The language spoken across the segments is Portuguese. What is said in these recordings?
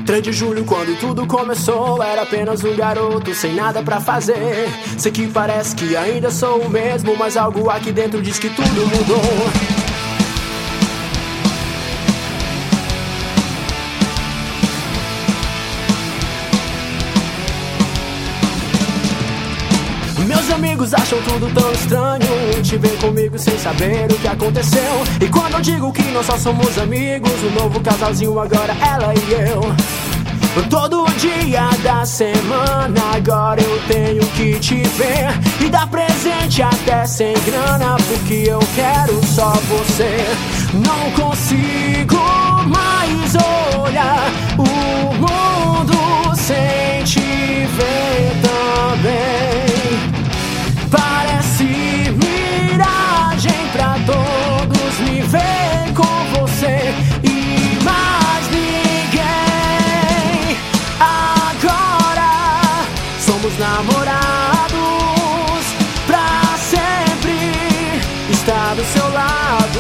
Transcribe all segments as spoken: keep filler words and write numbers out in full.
três de julho, quando tudo começou, era apenas um garoto sem nada pra fazer. Sei que parece que ainda sou o mesmo, mas algo aqui dentro diz que tudo mudou. Meus amigos acham tudo tão estranho, te ver comigo sem saber o que aconteceu. E quando eu digo que nós só somos amigos, um novo casalzinho agora, ela e eu. Todo dia da semana agora eu tenho que te ver e dar presente até sem grana, porque eu quero só você. Não consigo mais olhar o mundo sem te ver também. Parece miragem pra todos me ver com você e mais ninguém. Agora somos namorados pra sempre, estar do seu lado.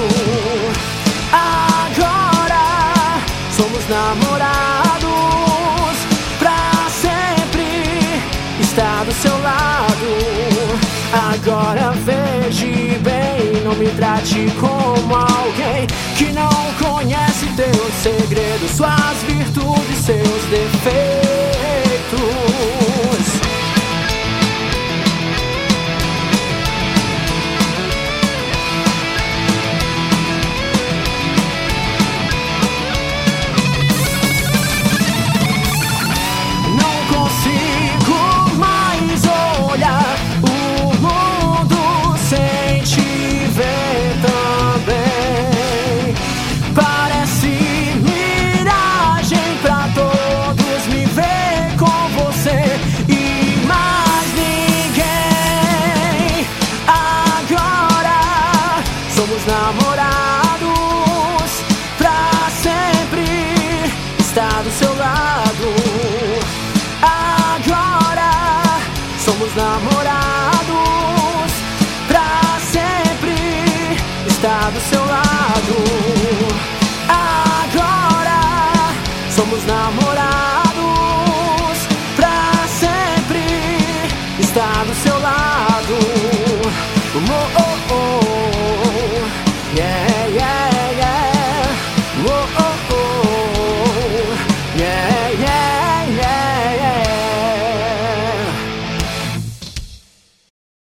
Agora somos namorados pra sempre, estar do seu lado. Agora veja bem, não me trate como alguém que não conhece teus segredos, suas virtudes, seus defeitos. Não consigo mais olhar o mundo sem te ver também. Parece miragem pra todos me ver com você e mais ninguém. Agora somos namorados pra sempre, estar do seu lado. Agora somos namorados pra sempre, estar do seu lado.